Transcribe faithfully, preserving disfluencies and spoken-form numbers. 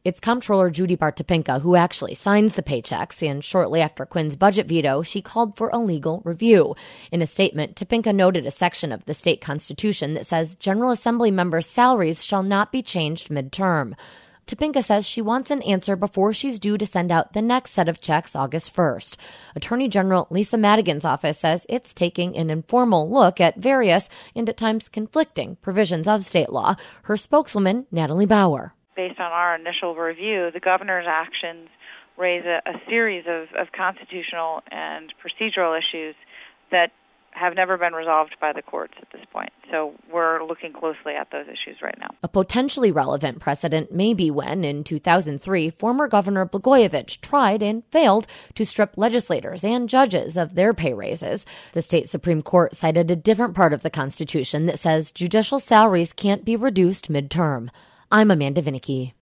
It's Comptroller Judy Bart Topinka who actually signs the paychecks, and shortly after Quinn's budget veto, she called for a legal review. In a statement, Topinka noted a section of the state constitution that says General Assembly members' salaries shall not be changed midterm. Topinka says she wants an answer before she's due to send out the next set of checks August first. Attorney General Lisa Madigan's office says it's taking an informal look at various and at times conflicting provisions of state law. Her spokeswoman, Natalie Bauer. Based on our initial review, the governor's actions raise a, a series of, of constitutional and procedural issues that have never been resolved by the courts at this point. So we're looking closely at those issues right now. A potentially relevant precedent may be when, in two thousand three, former Governor Blagojevich tried and failed to strip legislators and judges of their pay raises. The state Supreme Court cited a different part of the Constitution that says judicial salaries can't be reduced midterm. I'm Amanda Vinicky.